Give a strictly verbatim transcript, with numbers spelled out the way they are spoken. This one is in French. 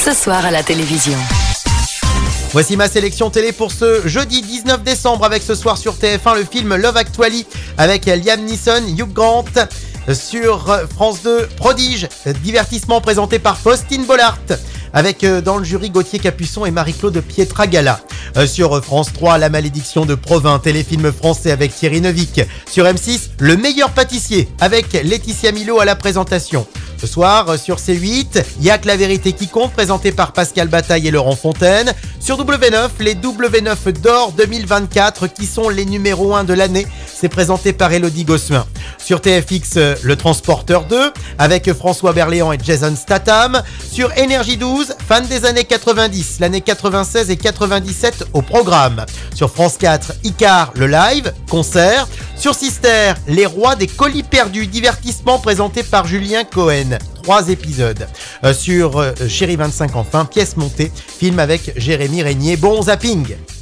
ce soir à la télévision. Voici ma sélection télé pour ce jeudi dix-neuf décembre avec ce soir sur T F un le film Love Actually avec Liam Neeson, Hugh Grant. Sur France deux, Prodige, divertissement présenté par Faustine Bollard avec dans le jury Gauthier Capuçon et Marie-Claude Pietragala. Sur France trois, La Malédiction de Provins, téléfilm français avec Thierry Neuvik. Sur M six, Le meilleur pâtissier avec Laetitia Milo à la présentation. Ce soir, sur C huit, Y'a que la vérité qui compte, présenté par Pascal Bataille et Laurent Fontaine. Sur W neuf, les W neuf d'or deux mille vingt-quatre, qui sont les numéros un de l'année. C'est présenté par Élodie Gossuin. Sur T F X, Le Transporteur deux, avec François Berléand et Jason Statham. Sur Énergie douze, fan des années quatre-vingt-dix, l'année quatre-vingt-seize et quatre-vingt-dix-sept au programme. Sur France quatre, Icar, le live, concert. Sur Sister, Les rois des colis perdus, divertissement présenté par Julien Cohen. Trois épisodes. Euh, sur euh, Chérie vingt-cinq enfin, pièce montée, film avec Jérémy Régnier. Bon zapping!